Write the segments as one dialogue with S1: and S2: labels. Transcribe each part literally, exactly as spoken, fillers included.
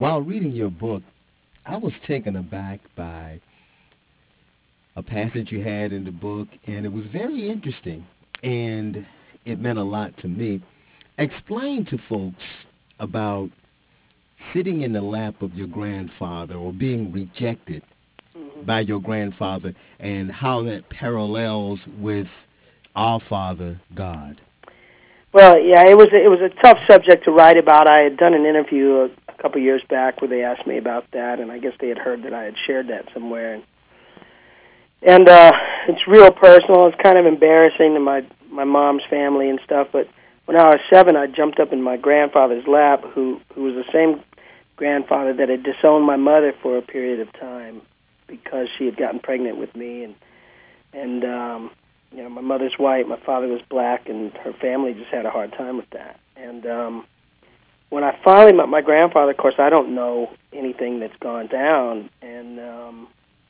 S1: While reading your book, I was taken aback by a passage you had in the book, and it was very interesting, and it meant a lot to me. Explain to folks about sitting in the lap of your grandfather or being rejected
S2: Hmm.
S1: by your grandfather and how that parallels with our Father God.
S2: Well, yeah, it was it was a tough subject to write about. I had done an interview a, a couple of years back where they asked me about that, and I guess they had heard that I had shared that somewhere. And, and uh, it's real personal. It's kind of embarrassing to my my mom's family and stuff. But when I was seven, I jumped up in my grandfather's lap, who who was the same grandfather that had disowned my mother for a period of time because she had gotten pregnant with me, and and um, you know, my mother's white, my father was black, and her family just had a hard time with that. And um, when I finally met my grandfather, of course, I don't know anything that's gone down, and um,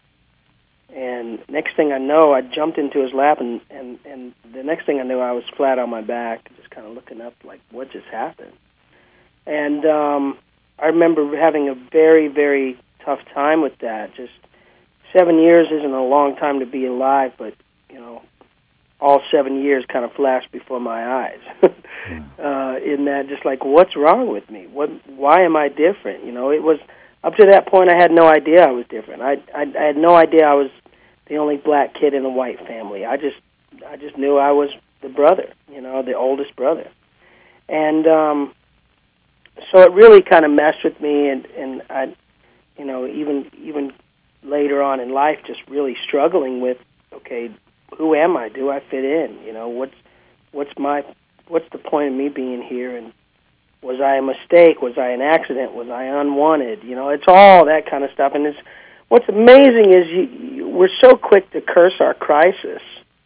S2: and next thing I know, I jumped into his lap, and and and the next thing I knew, I was flat on my back, just kind of looking up, like, what just happened? And um, I remember having a very, very tough time with that. Just seven years isn't a long time to be alive, but you know, all seven years kind of flashed before my eyes.
S1: Wow.
S2: uh, in that, just like, what's wrong with me? What? Why am I different? You know, it was up to that point I had no idea I was different. I, I I had no idea I was the only black kid in a white family. I just I just knew I was the brother. You know, the oldest brother. And um, so it really kind of messed with me, and and I, you know, even even later on in life, just really struggling with, okay, who am I? Do I fit in? You know, what's what's my what's the point of me being here? And was I a mistake? Was I an accident? Was I unwanted? You know, it's all that kind of stuff. And it's what's amazing is you, you, we're so quick to curse our crisis,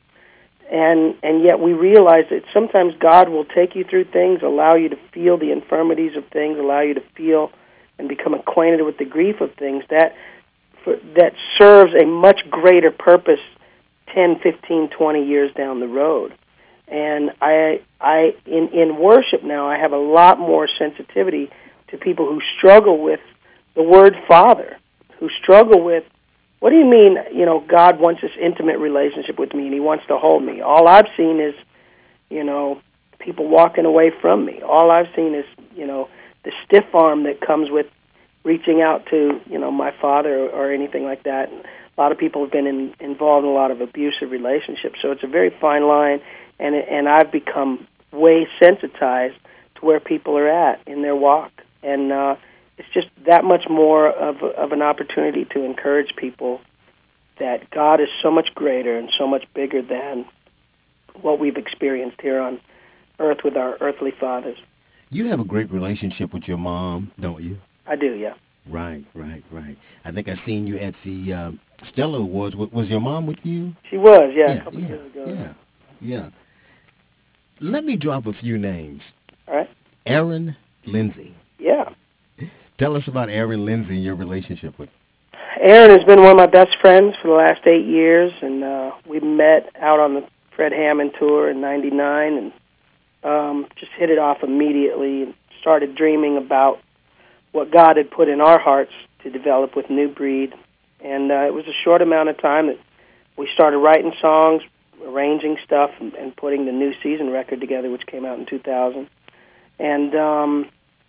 S2: and and yet we realize that sometimes God will take you through things, allow you to feel the infirmities of things, allow you to feel and become acquainted with the grief of things that for, that serves a much greater purpose ten, fifteen, twenty years down the road. And I, I in, in worship now, I have a lot more sensitivity to people who struggle with the word Father, who struggle with, what do you mean, you know, God wants this intimate relationship with me and he wants to hold me? All I've seen is, you know, people walking away from me. All I've seen is, you know, the stiff arm that comes with reaching out to, you know, my father or, or anything like that. And a lot of people have been in, involved in a lot of abusive relationships, so it's a very fine line, and and I've become way sensitized to where people are at in their walk, and uh, it's just that much more of of an opportunity to encourage people that God is so much greater and so much bigger than what we've experienced here on earth with our earthly fathers.
S1: You have a great relationship with your mom, don't you?
S2: I do, yeah.
S1: Right, right, right. I think I seen you at the um, Stella Awards. W- was your mom with you?
S2: She was, yeah, a
S1: Yeah,
S2: couple of
S1: yeah,
S2: years ago, yeah.
S1: yeah, yeah. Let me drop a few names.
S2: All right.
S1: Aaron Lindsay.
S2: Yeah.
S1: Tell us about Aaron Lindsay and your relationship with.
S2: Aaron has been one of my best friends for the last eight years, and uh, we met out on the Fred Hammond tour in ninety-nine, and um, just hit it off immediately and started dreaming about what God had put in our hearts to develop with New Breed. And uh, it was a short amount of time that we started writing songs, arranging stuff, and, and putting the New Season record together, which came out in two thousand. And um,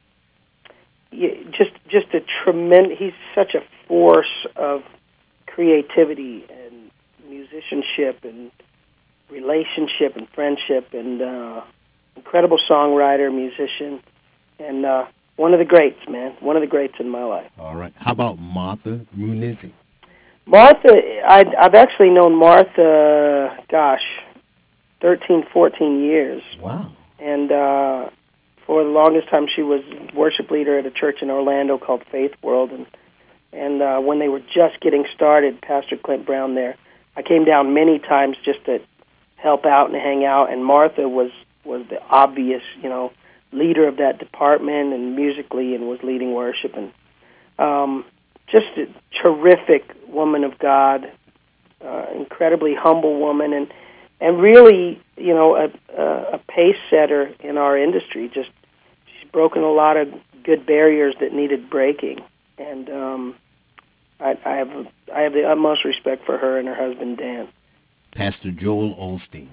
S2: just just a tremendous. He's such a force of creativity and musicianship and relationship and friendship, and uh, incredible songwriter, musician, and uh, one of the greats, man. One of the greats in my life.
S1: All right. How about Martha Munizzi?
S2: Martha, I, I've actually known Martha, gosh, thirteen, fourteen years,
S1: Wow.
S2: and uh, for the longest time she was worship leader at a church in Orlando called Faith World, and and uh, when they were just getting started, Pastor Clint Brown there, I came down many times just to help out and hang out, and Martha was was the obvious, you know, leader of that department and musically, and was leading worship, and um, just a terrific woman of God, uh, incredibly humble woman, and and really, you know, a, a, a pace setter in our industry. Just she's broken a lot of good barriers that needed breaking, and um, I, I have I have the utmost respect for her and her husband Dan.
S1: Pastor Joel Osteen.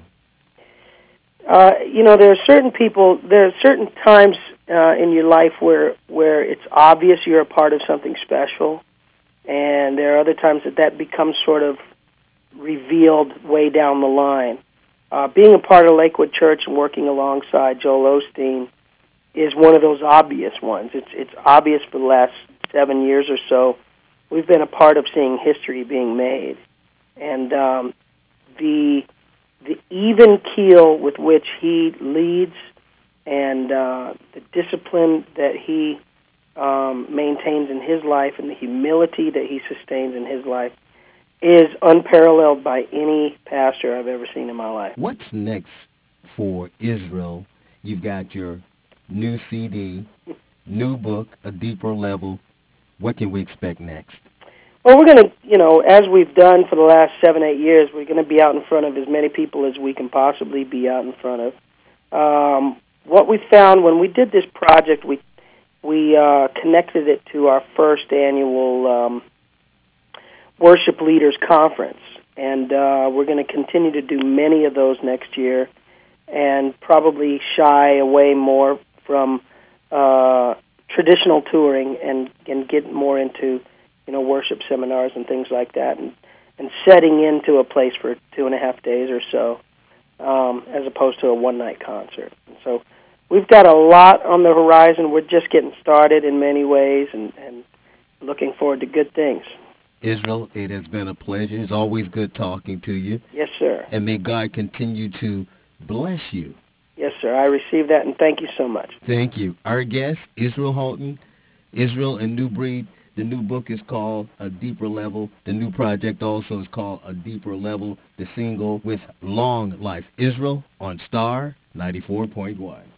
S2: Uh, you know, there are certain people, there are certain times uh, in your life where where it's obvious you're a part of something special, and there are other times that that becomes sort of revealed way down the line. Uh, being a part of Lakewood Church and working alongside Joel Osteen is one of those obvious ones. It's it's obvious for the last seven years or so. We've been a part of seeing history being made, and um, the the even keel with which he leads and uh, the discipline that he um, maintains in his life and the humility that he sustains in his life is unparalleled by any pastor I've ever seen in my life.
S1: What's next for Israel? You've got your new C D, new book, A Deeper Level. What can we expect next?
S2: Well, we're going to, you know, as we've done for the last seven, eight years, we're going to be out in front of as many people as we can possibly be out in front of. Um, what we found when we did this project, we we uh, connected it to our first annual um, Worship Leaders Conference, and uh, we're going to continue to do many of those next year, and probably shy away more from uh, traditional touring and and get more into, you know, worship seminars and things like that, and, and setting into a place for two and a half days or so, um, as opposed to a one-night concert. And so we've got a lot on the horizon. We're just getting started in many ways, and, and looking forward to good things.
S1: Israel, it has been a pleasure. It's always good talking to you.
S2: Yes, sir.
S1: And may God continue to bless you.
S2: Yes, sir. I received that, and thank you so much.
S1: Thank you. Our guest, Israel Houghton, Israel and New Breed. The new book is called A Deeper Level. The new project also is called A Deeper Level, the single with Long Life. Israel on Star ninety-four point one.